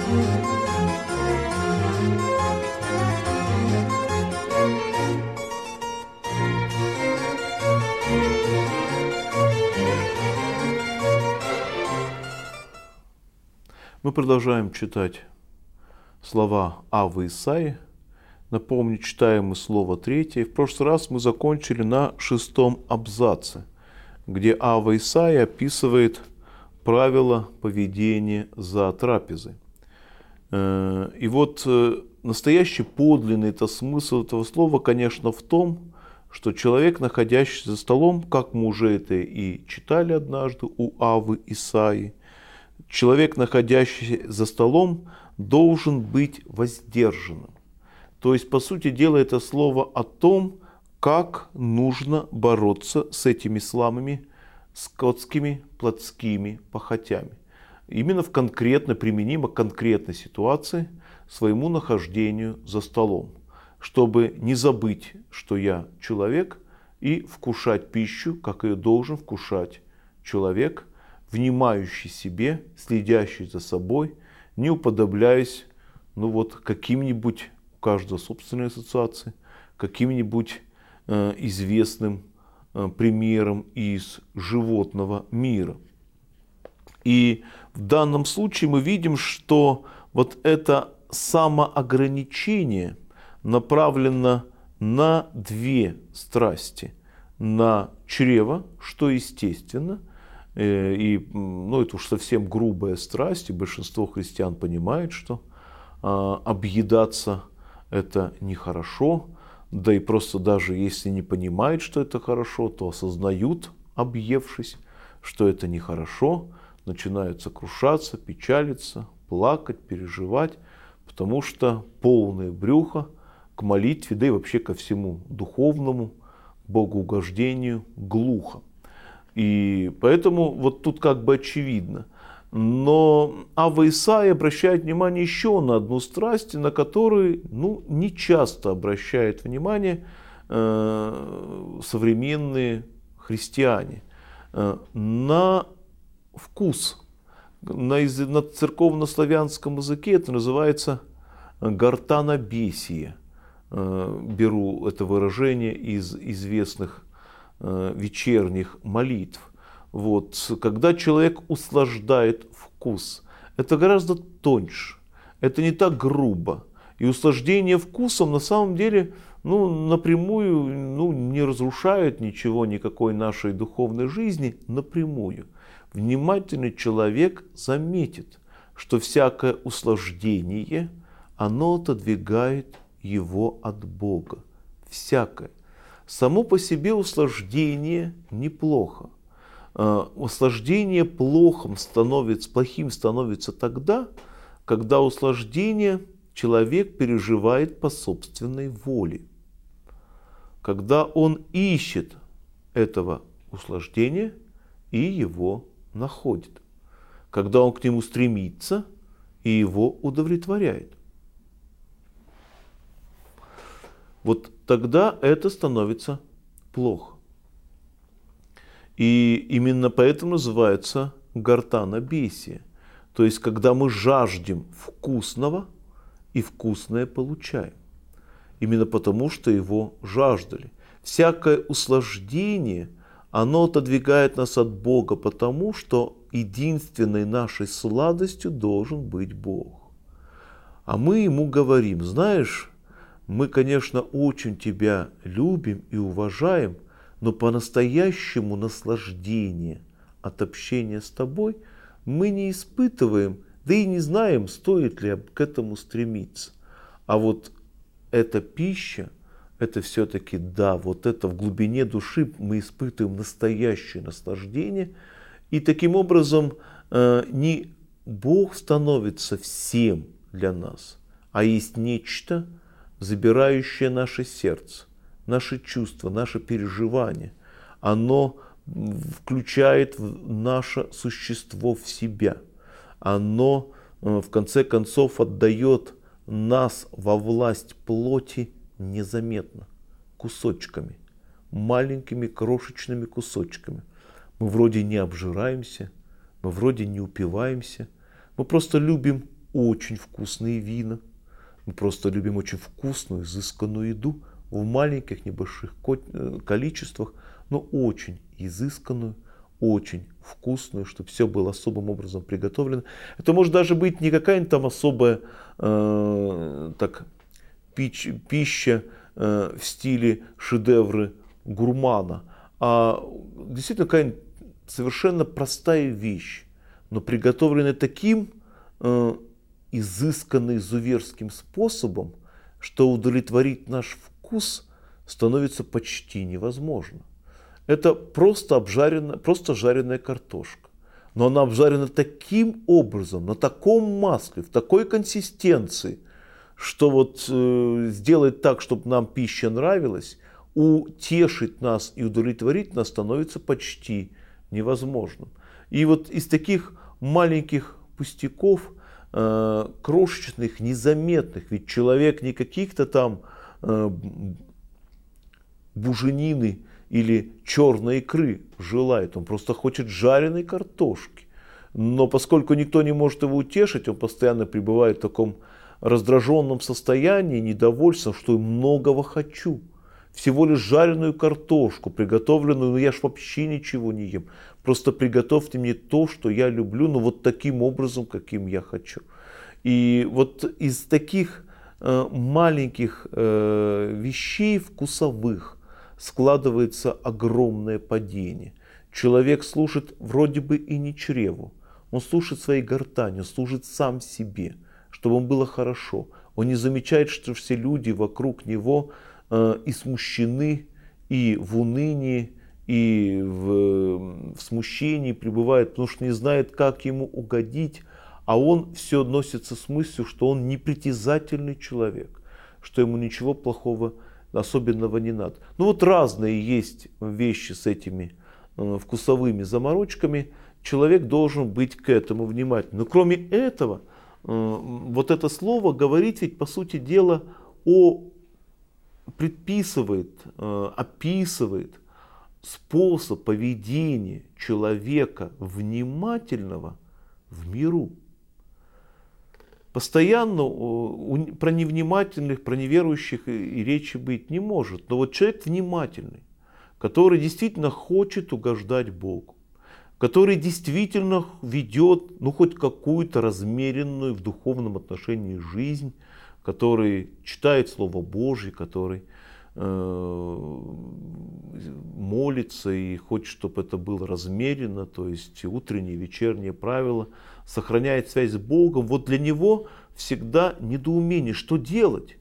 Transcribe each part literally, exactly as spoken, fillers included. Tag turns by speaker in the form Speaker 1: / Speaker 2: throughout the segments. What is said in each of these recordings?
Speaker 1: Мы продолжаем читать слова Аввы Исаии. Напомню, читаем мы слово третье. В прошлый раз мы закончили на шестом абзаце, где Авва Исаии описывает правила поведения за трапезой. И вот настоящий подлинный это смысл этого слова, конечно, в том, что человек, находящийся за столом, как мы уже это и читали однажды у Аввы Исаии, человек, находящийся за столом, должен быть воздержанным. То есть, по сути дела, это слово о том, как нужно бороться с этими самыми скотскими, плотскими похотями. Именно в конкретно, применимо к конкретной ситуации своему нахождению за столом, чтобы не забыть, что я человек, и вкушать пищу, как ее должен вкушать человек, внимающий себе, следящий за собой, не уподобляясь, ну вот, каким-нибудь, у каждого собственной ассоциации, каким-нибудь э, известным э, примером из животного мира. И в данном случае мы видим, что вот это самоограничение направлено на две страсти. На чрево, что естественно, и ну, это уж совсем грубая страсть, и большинство христиан понимает, что а, объедаться это нехорошо, да и просто даже если не понимают, что это хорошо, то осознают, объевшись, что это нехорошо, начинают сокрушаться, печалиться, плакать, переживать, потому что полное брюхо к молитве, да и вообще ко всему духовному, богоугождению глухо. И поэтому вот тут как бы очевидно. Но Авва Исаия обращает внимание еще на одну страсть, на которую ну, не часто обращают внимание э, современные христиане. Э, на вкус. На, на церковно-славянском языке это называется гортанобесие. Э, беру это выражение из известных вечерних молитв. Вот. Когда человек услаждает вкус, это гораздо тоньше, это не так грубо. И услаждение вкусом на самом деле ну, напрямую ну, не разрушает ничего, никакой нашей духовной жизни напрямую. Внимательный человек заметит, что всякое услаждение, оно отодвигает его от Бога. Всякое. Само по себе услаждение неплохо. Услаждение плохим становится, плохим становится тогда, когда услаждение человек переживает по собственной воле. Когда он ищет этого услаждения и его находит. Когда он к нему стремится и его удовлетворяет. Вот тогда это становится плохо. И именно поэтому называется гортанобесие. То есть, когда мы жаждем вкусного и вкусное получаем. Именно потому, что его жаждали. Всякое услаждение, оно отодвигает нас от Бога, потому что единственной нашей сладостью должен быть Бог. А мы ему говорим, знаешь, мы, конечно, очень тебя любим и уважаем, но по-настоящему наслаждения от общения с тобой мы не испытываем, да и не знаем, стоит ли к этому стремиться. А вот эта пища, это все-таки да, вот это в глубине души мы испытываем настоящее наслаждение. И таким образом не Бог становится всем для нас, а есть нечто, забирающее наше сердце, наши чувства, наше переживание. Оно включает наше существо в себя. Оно, в конце концов, отдает нас во власть плоти незаметно, кусочками, маленькими крошечными кусочками. Мы вроде не обжираемся, мы вроде не упиваемся, мы просто любим очень вкусные вина. Мы просто любим очень вкусную, изысканную еду в маленьких, небольших количествах, но очень изысканную, очень вкусную, чтобы все было особым образом приготовлено. Это может даже быть не какая-нибудь там особая э, так, пич, пища э, в стиле шедевры гурмана, а действительно какая-нибудь совершенно простая вещь, но приготовленная таким э, изысканным, изуверским способом, что удовлетворить наш вкус становится почти невозможно. Это просто обжаренная, просто жареная картошка. Но она обжарена таким образом, на таком масле, в такой консистенции, что вот э, сделать так, чтобы нам пища нравилась, утешить нас и удовлетворить нас становится почти невозможным. И вот из таких маленьких пустяков, э, крошечных, незаметных, ведь человек не каких-то там э, буженины или черной икры желает, он просто хочет жареной картошки. Но поскольку никто не может его утешить, он постоянно пребывает в таком раздраженном состоянии, недовольством, что многого хочу. Всего лишь жареную картошку, приготовленную, ну я ж вообще ничего не ем. Просто приготовьте мне то, что я люблю, но вот таким образом, каким я хочу. И вот из таких э, маленьких э, вещей вкусовых складывается огромное падение. Человек служит вроде бы и не чреву. Он служит своей гортани, он служит сам себе, чтобы ему было хорошо. Он не замечает, что все люди вокруг него э, и смущены, и в унынии, и в, в смущении пребывают, потому что не знает, как ему угодить. А он все носится с мыслью, что он непритязательный человек, что ему ничего плохого особенного не надо. Ну вот разные есть вещи с этими э, вкусовыми заморочками. Человек должен быть к этому внимательным. Но кроме этого, э, вот это слово говорит ведь по сути дела о, предписывает, э, описывает способ поведения человека внимательного в миру. Постоянно про невнимательных, про неверующих и речи быть не может. Но вот человек внимательный, который действительно хочет угождать Богу, который действительно ведет ну, хоть какую-то размеренную в духовном отношении жизнь, который читает Слово Божье, который э, молится и хочет, чтобы это было размеренно, то есть утренние, вечерние правила, сохраняет связь с Богом, вот для него всегда недоумение, что делать.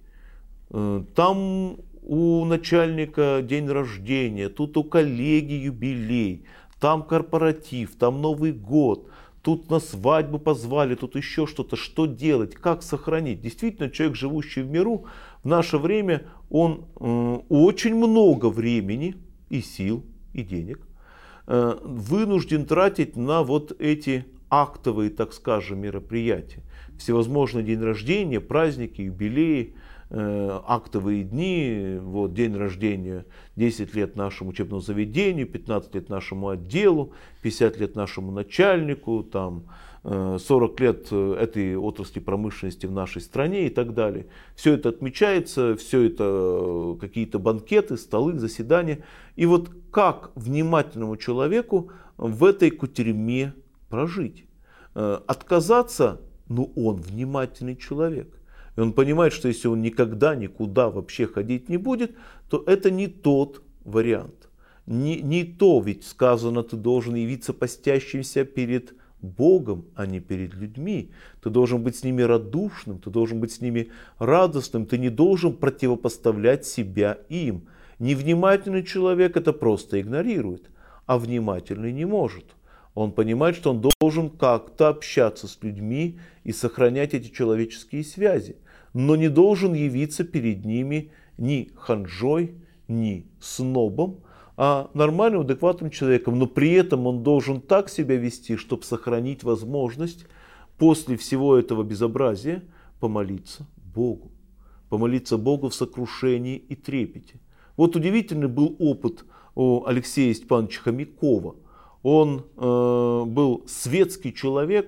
Speaker 1: Там у начальника день рождения, тут у коллеги юбилей, там корпоратив, там Новый год, тут на свадьбу позвали, тут еще что-то. Что делать, как сохранить? Действительно, человек, живущий в миру, в наше время, он э, очень много времени и сил, и денег э, вынужден тратить на вот эти актовые, так скажем, мероприятия. Всевозможные день рождения, праздники, юбилеи, э, актовые дни, вот, день рождения, десять лет нашему учебному заведению, пятнадцать лет нашему отделу, пятьдесят лет нашему начальнику, там, э, сорок лет этой отрасли промышленности в нашей стране и так далее. Все это отмечается, все это какие-то банкеты, столы, заседания. И вот как внимательному человеку в этой кутерьме прожить? Отказаться, ну он внимательный человек. И он понимает, что если он никогда никуда вообще ходить не будет, то это не тот вариант. Не, не то, ведь сказано, ты должен явиться постящимся перед Богом, а не перед людьми. Ты должен быть с ними радушным, ты должен быть с ними радостным, ты не должен противопоставлять себя им. Невнимательный человек это просто игнорирует, а внимательный не может. Он понимает, что он должен как-то общаться с людьми и сохранять эти человеческие связи, но не должен явиться перед ними ни ханжой, ни снобом, а нормальным, адекватным человеком. Но при этом он должен так себя вести, чтобы сохранить возможность после всего этого безобразия помолиться Богу. Помолиться Богу в сокрушении и трепете. Вот удивительный был опыт у Алексея Степановича Хомякова. Он э, был светский человек,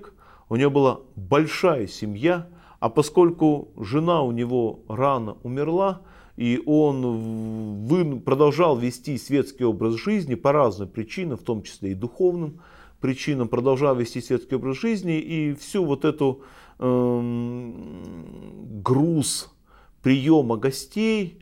Speaker 1: у него была большая семья, а поскольку жена у него рано умерла, и он продолжал вести светский образ жизни по разным причинам, в том числе и духовным причинам, продолжал вести светский образ жизни, и всю вот эту э, груз приема гостей,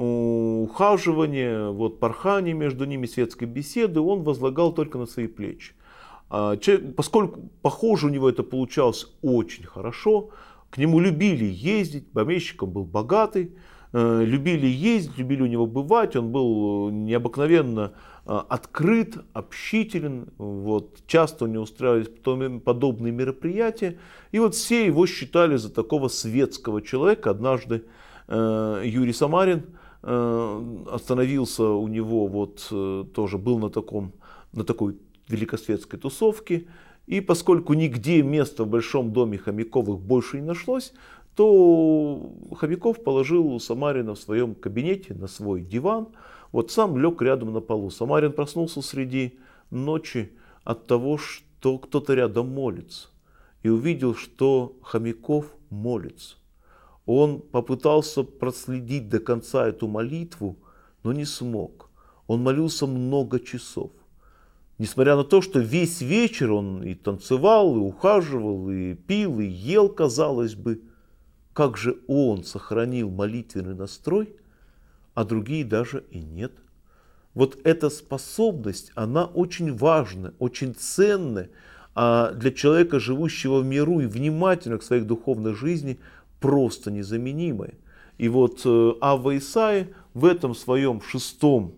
Speaker 1: ухаживания, вот, порхания между ними, светской беседы он возлагал только на свои плечи. Поскольку, похоже, у него это получалось очень хорошо, к нему любили ездить, помещиком был богатый, любили ездить, любили у него бывать, он был необыкновенно открыт, общителен, вот, часто у него устраивались подобные мероприятия, и вот все его считали за такого светского человека. Однажды Юрий Самарин остановился у него, вот, тоже был на, таком, на такой великосветской тусовке, и поскольку нигде места в большом доме Хомяковых больше не нашлось, то Хомяков положил Самарина в своем кабинете на свой диван, вот сам лег рядом на полу. Самарин проснулся среди ночи от того, что кто-то рядом молится, и увидел, что Хомяков молится. Он попытался проследить до конца эту молитву, но не смог. Он молился много часов. Несмотря на то, что весь вечер он и танцевал, и ухаживал, и пил, и ел, казалось бы, как же он сохранил молитвенный настрой, а другие даже и нет. Вот эта способность, она очень важна, очень ценная, а для человека, живущего в миру и внимательного к своей духовной жизни, просто незаменимая. И вот Авва Исаия в этом своем шестом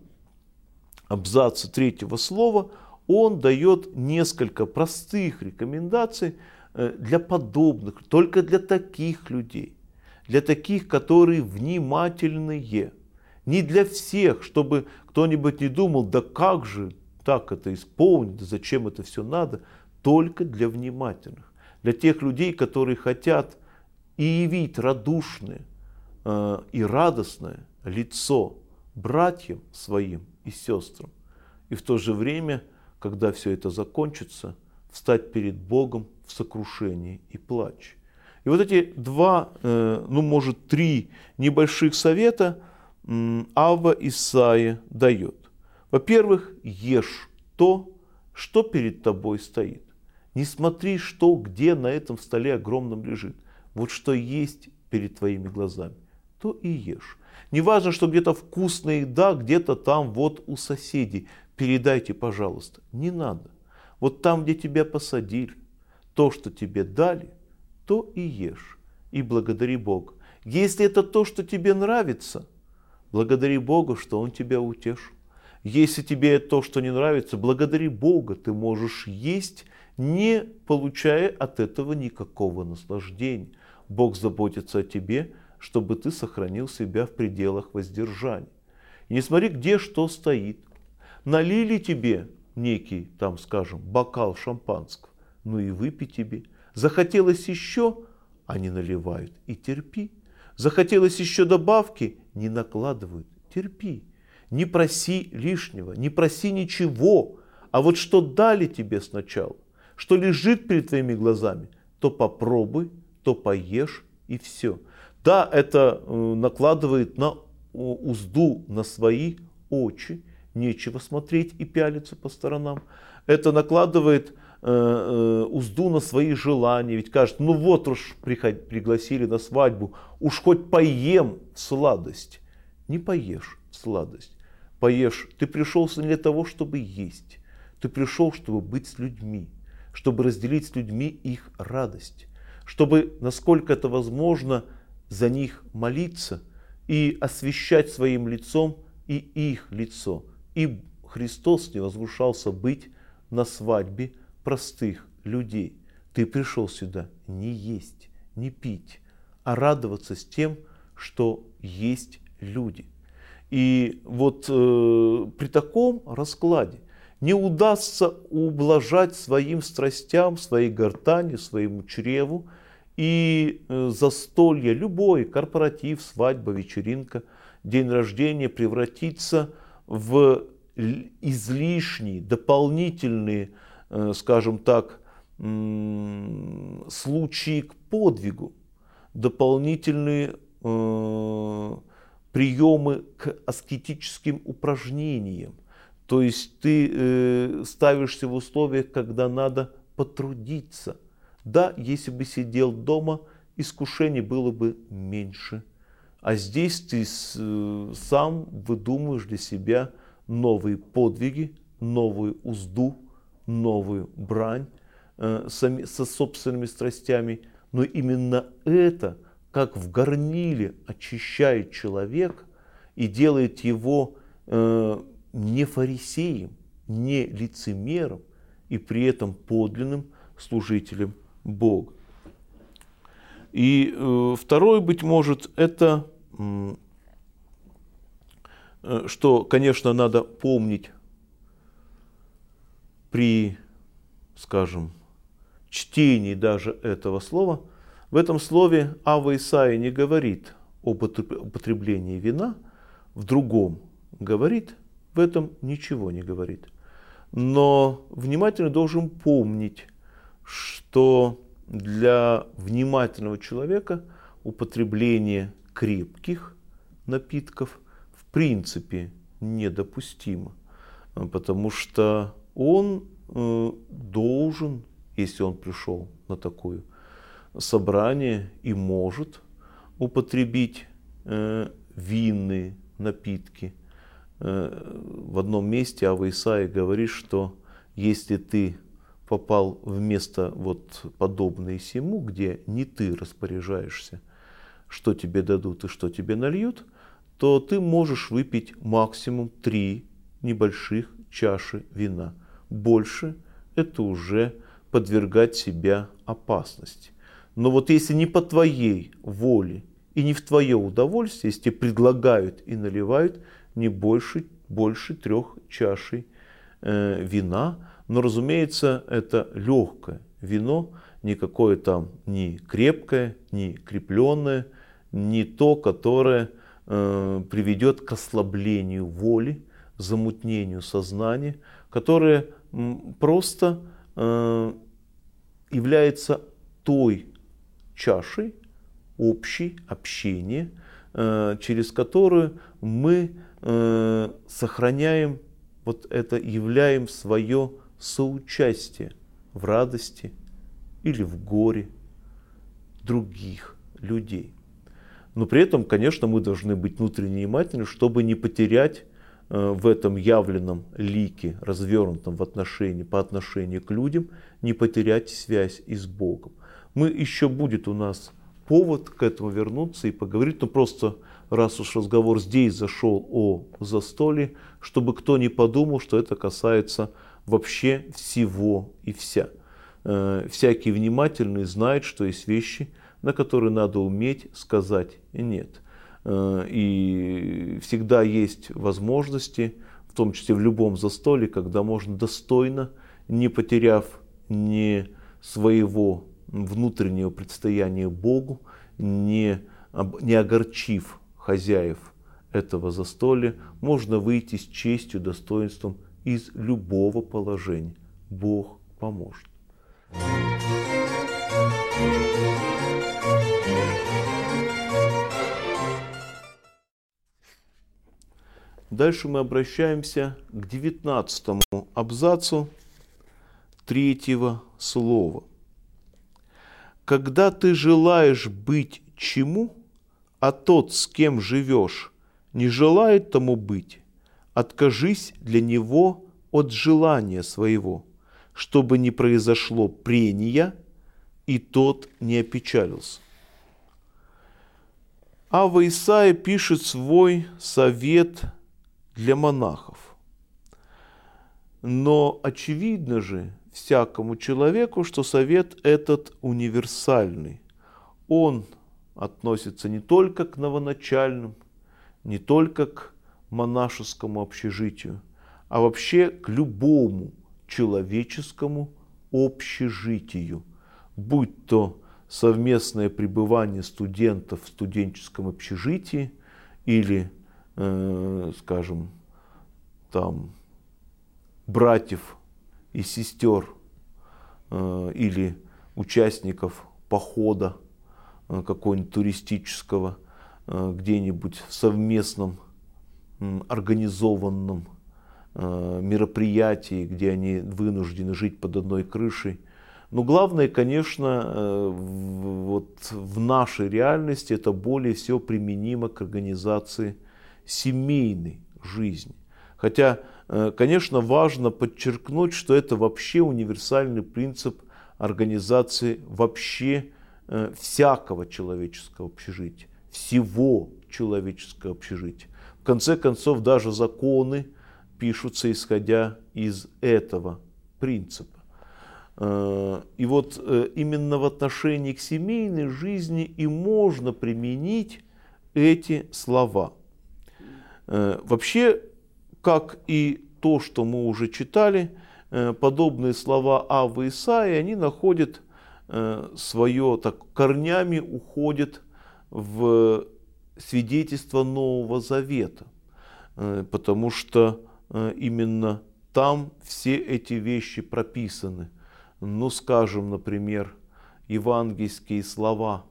Speaker 1: абзаце третьего слова он дает несколько простых рекомендаций для подобных, только для таких людей, для таких, которые внимательные. Не для всех, чтобы кто-нибудь не думал, да как же так это исполнить, да зачем это все надо, только для внимательных, для тех людей, которые хотят и явить радушное э, и радостное лицо братьям своим и сестрам, и в то же время, когда все это закончится, встать перед Богом в сокрушении и плаче. И вот эти два, э, ну может три небольших совета э, Авва Исаия дает. Во-первых, ешь то, что перед тобой стоит. Не смотри, что где на этом столе огромном лежит. Вот что есть перед твоими глазами, то и ешь. Не важно, что где-то вкусная еда, где-то там вот у соседей. Передайте, пожалуйста. Не надо. Вот там, где тебя посадили, то, что тебе дали, то и ешь. И благодари Бога. Если это то, что тебе нравится, благодари Бога, что Он тебя утешил. Если тебе то, что не нравится, благодари Бога. Ты можешь есть, не получая от этого никакого наслаждения. Бог заботится о тебе, чтобы ты сохранил себя в пределах воздержания. И не смотри, где что стоит. Налили тебе некий, там, скажем, бокал шампанского, ну и выпей тебе. Захотелось еще, они наливают, и терпи. Захотелось еще добавки, не накладывают, терпи. Не проси лишнего, не проси ничего, а вот что дали тебе сначала, что лежит перед твоими глазами, то попробуй, то поешь и все. Да, это накладывает на узду на свои очи, нечего смотреть и пялиться по сторонам. Это накладывает э, э, узду на свои желания, ведь кажется, ну вот уж приход, пригласили на свадьбу, уж хоть поем сладость. Не поешь сладость, поешь. Ты пришел не для того, чтобы есть, ты пришел, чтобы быть с людьми, чтобы разделить с людьми их радость, чтобы, насколько это возможно, за них молиться и освящать своим лицом и их лицо. И Христос не возвышался быть на свадьбе простых людей. Ты пришел сюда не есть, не пить, а радоваться с тем, что есть люди. И вот э, при таком раскладе не удастся ублажать своим страстям, своей гортани, своему чреву, и застолье, любой корпоратив, свадьба, вечеринка, день рождения превратится в излишние, дополнительные, скажем так, м, случаи к подвигу, дополнительные э, приемы к аскетическим упражнениям. То есть ты э, ставишься в условиях, когда надо потрудиться. Да, если бы сидел дома, искушений было бы меньше. А здесь ты с, э, сам выдумываешь для себя новые подвиги, новую узду, новую брань э, сами, со собственными страстями. Но именно это, как в горниле, очищает человека и делает его э, не фарисеем, не лицемером и при этом подлинным служителем Бога. И э, второе, быть может, это, э, что, конечно, надо помнить при, скажем, чтении даже этого слова. В этом слове Ава Исаия не говорит об употреблении вина, в другом говорит, в этом ничего не говорит. Но внимательно должен помнить, что для внимательного человека употребление крепких напитков в принципе недопустимо, потому что он э, должен, если он пришел на такое собрание и может употребить э, винные напитки. Э, в одном месте Ава Исаия говорит, что если ты попал в место вот подобное сему, где не ты распоряжаешься, что тебе дадут и что тебе нальют, то ты можешь выпить максимум три небольших чаши вина. Больше это уже подвергать себя опасности. Но вот если не по твоей воле и не в твое удовольствие, если тебе предлагают и наливают, не больше, больше трех чашей э, вина. Но, разумеется, это легкое вино, никакое там не крепкое, не крепленное, не то, которое э, приведет к ослаблению воли, замутнению сознания, которое м, просто э, является той чашей общей общения, э, через которую мы э, сохраняем вот это, являем свое соучастие в радости или в горе других людей. Но при этом, конечно, мы должны быть внутренне внимательны, чтобы не потерять э, в этом явленном лике, развернутом в отношении, по отношению к людям, не потерять связь и с Богом. Мы, еще будет у нас повод к этому вернуться и поговорить, но просто раз уж разговор здесь зашел о застолье, чтобы кто не подумал, что это касается вообще всего и вся. Э, всякий внимательный знает, что есть вещи, на которые надо уметь сказать нет. Э, и всегда есть возможности, в том числе в любом застолье, когда можно достойно, не потеряв ни своего внутреннего предстояния Богу, не, не огорчив хозяев этого застолья, можно выйти с честью, достоинством из любого положения. Бог поможет. Дальше мы обращаемся к девятнадцатому абзацу третьего слова. Когда ты желаешь быть чему, а тот, с кем живешь, не желает тому быть, откажись для него от желания своего, чтобы не произошло прения, и тот не опечалился. Ава Исаия пишет свой совет для монахов. Но очевидно же всякому человеку, что совет этот универсальный. Он относится не только к новоначальным, не только к монашескому общежитию, а вообще к любому человеческому общежитию, будь то совместное пребывание студентов в студенческом общежитии или, э, скажем, там, братьев и сестер или участников похода какого-нибудь туристического, где-нибудь в совместном организованном мероприятии, где они вынуждены жить под одной крышей. Но главное, конечно, вот в нашей реальности это более всего применимо к организации семейной жизни. Хотя, конечно, важно подчеркнуть, что это вообще универсальный принцип организации вообще всякого человеческого общежития, всего человеческого общежития. В конце концов, даже законы пишутся исходя из этого принципа. И вот именно в отношении к семейной жизни и можно применить эти слова. Вообще, как и то, что мы уже читали, подобные слова Аввы и Исаии, они находят свое, так, корнями уходят в свидетельство Нового Завета, потому что именно там все эти вещи прописаны. Ну, скажем, например, евангельские слова.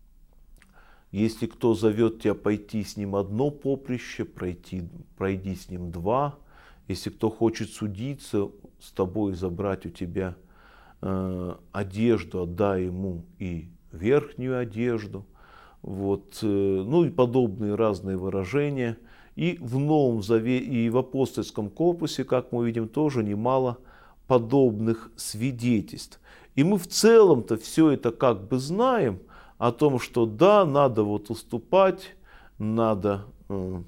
Speaker 1: Если кто зовет тебя пойти с ним одно поприще, пройти, пройди с ним два. Если кто хочет судиться с тобой, забрать у тебя э, одежду, отдай ему и верхнюю одежду. Вот, э, ну и подобные разные выражения. И в Новом Завете, и в апостольском корпусе, как мы видим, тоже немало подобных свидетельств. И мы в целом-то все это как бы знаем о том, что да, надо вот уступать, надо э,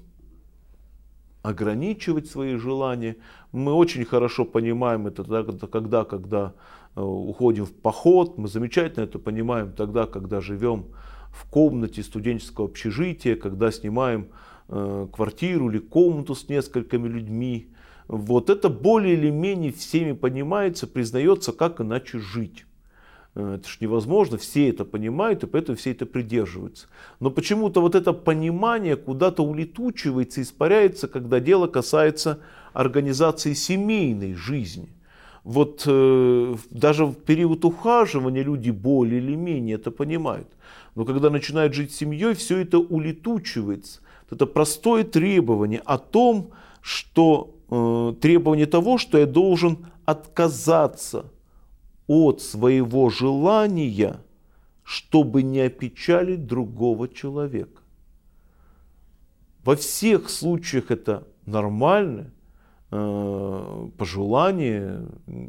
Speaker 1: ограничивать свои желания. Мы очень хорошо понимаем это тогда, когда э, уходим в поход. Мы замечательно это понимаем тогда, когда живем в комнате студенческого общежития, когда снимаем э, квартиру или комнату с несколькими людьми. Вот это более или менее всеми понимается, признается, как иначе жить. Это ж невозможно, все это понимают, и поэтому все это придерживаются. Но почему-то вот это понимание куда-то улетучивается, испаряется, когда дело касается организации семейной жизни. Вот э, даже в период ухаживания люди более или менее это понимают. Но когда начинают жить семьей, все это улетучивается. Это простое требование о том, что э, требование того, что я должен отказаться от своего желания, чтобы не опечалить другого человека. Во всех случаях это нормальное э, пожелание,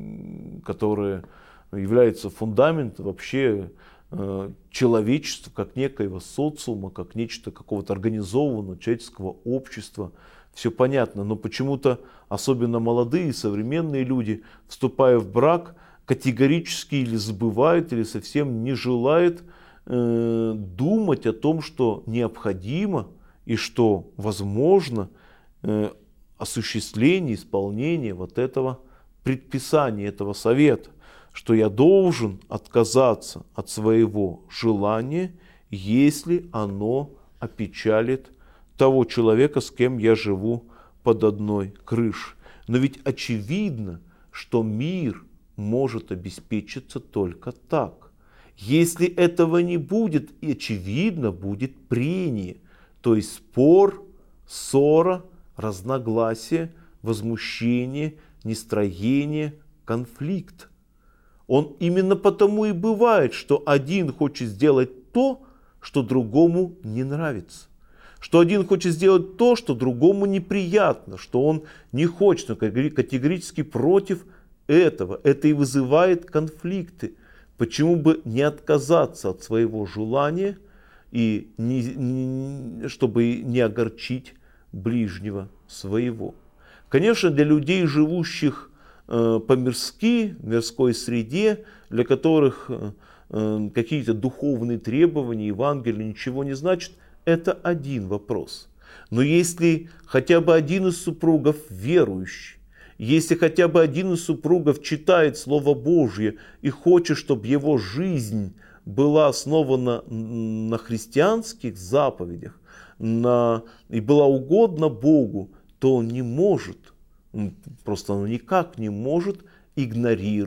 Speaker 1: которое является фундаментом вообще э, человечества, как некоего социума, как нечто какого-то организованного человеческого общества. Все понятно, но почему-то особенно молодые современные люди, вступая в брак, категорически или забывает, или совсем не желает э, думать о том, что необходимо и что возможно э, осуществление, исполнение вот этого предписания, этого совета, что я должен отказаться от своего желания, если оно опечалит того человека, с кем я живу под одной крышей. Но ведь очевидно, что мир может обеспечиться только так. Если этого не будет, очевидно, будет прение, то есть спор, ссора, разногласие, возмущение, нестроение, конфликт. Он именно потому и бывает, что один хочет сделать то, что другому не нравится. Что один хочет сделать то, что другому неприятно, что он не хочет, он категорически против этого. Это и вызывает конфликты. Почему бы не отказаться от своего желания, и не, не, чтобы не огорчить ближнего своего? Конечно, для людей, живущих э, по-мирски, в мирской среде, для которых э, какие-то духовные требования, Евангелие ничего не значит, это один вопрос. Но если хотя бы один из супругов верующий, если хотя бы один из супругов читает Слово Божье и хочет, чтобы его жизнь была основана на христианских заповедях на, и была угодна Богу, то он не может, просто он никак не может игнорировать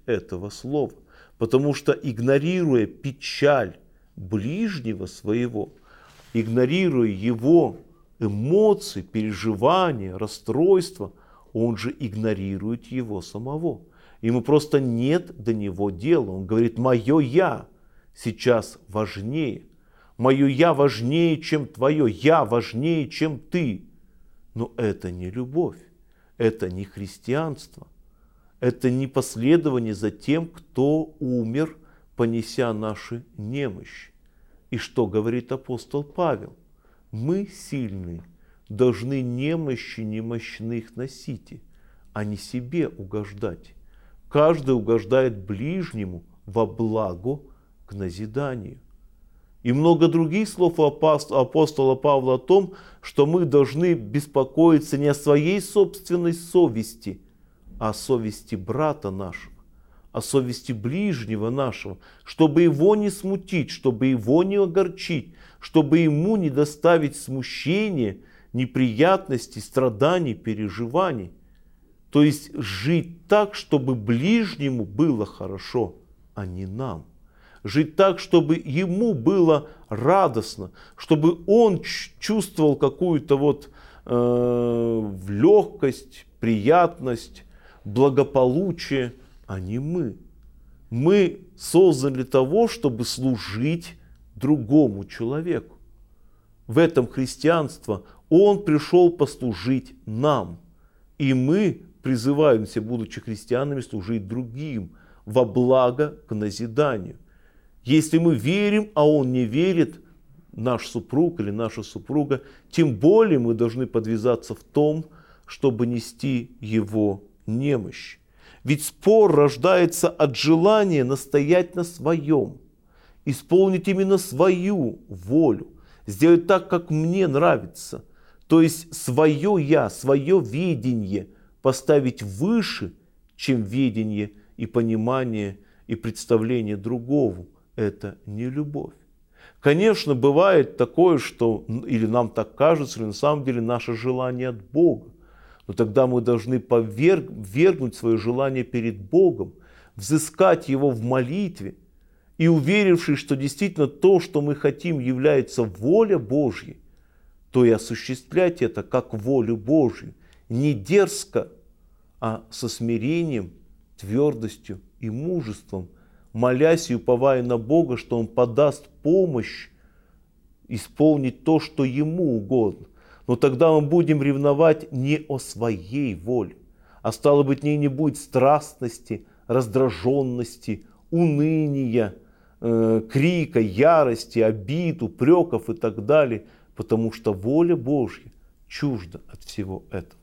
Speaker 1: этого слова. Потому что, игнорируя печаль ближнего своего, игнорируя его эмоции, переживания, расстройства, он же игнорирует его самого. Ему просто нет до него дела. Он говорит: мое я сейчас важнее. Мое я важнее, чем твое. Я важнее, чем ты. Но это не любовь. Это не христианство. Это не последование за тем, кто умер, понеся наши немощи. И что говорит апостол Павел? Мы, сильные, должны немощи немощных носить, а не себе угождать. Каждый угождает ближнему во благо к назиданию. И много других слов у апостола Павла о том, что мы должны беспокоиться не о своей собственной совести, а о совести брата нашего, о совести ближнего нашего, чтобы его не смутить, чтобы его не огорчить, чтобы ему не доставить смущения, неприятностей, страданий, переживаний. То есть жить так, чтобы ближнему было хорошо, а не нам. Жить так, чтобы ему было радостно, чтобы он чувствовал какую-то вот э, легкость, приятность, благополучие, а не мы. Мы созданы для того, чтобы служить другому человеку. В этом христианство. Он пришел послужить нам. И мы призываемся, будучи христианами, служить другим во благо к назиданию. Если мы верим, а он не верит, наш супруг или наша супруга, тем более мы должны подвязаться в том, чтобы нести его немощь. Ведь спор рождается от желания настоять на своем, исполнить именно свою волю, сделать так, как мне нравится. То есть свое я, свое видение поставить выше, чем видение и понимание и представление другого. Это не любовь. Конечно, бывает такое, что или нам так кажется, или на самом деле наше желание от Бога. Но тогда мы должны повергнуть свое желание перед Богом, взыскать его в молитве и, уверившись, что действительно то, что мы хотим, является воля Божья, то и осуществлять это как волю Божью, не дерзко, а со смирением, твердостью и мужеством, молясь и уповая на Бога, что Он подаст помощь исполнить то, что Ему угодно. Но тогда мы будем ревновать не о своей воле, а стало быть, в ней не будет страстности, раздраженности, уныния, э, крика, ярости, обид, упреков и так далее, потому что воля Божья чужда от всего этого.